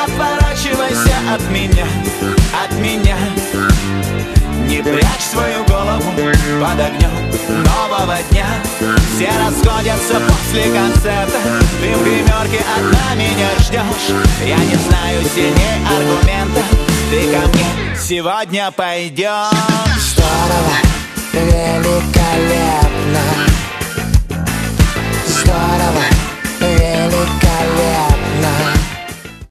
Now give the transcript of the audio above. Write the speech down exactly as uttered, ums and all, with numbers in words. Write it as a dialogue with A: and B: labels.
A: отворачивайся от меня, от меня. Не прячь свою голову под огнем нового дня. Все расходятся после концерта, ты в гримерке одна меня ждешь. Я не знаю сильней аргумента, ты ко мне сегодня пойдешь.
B: Здорово, великолепно,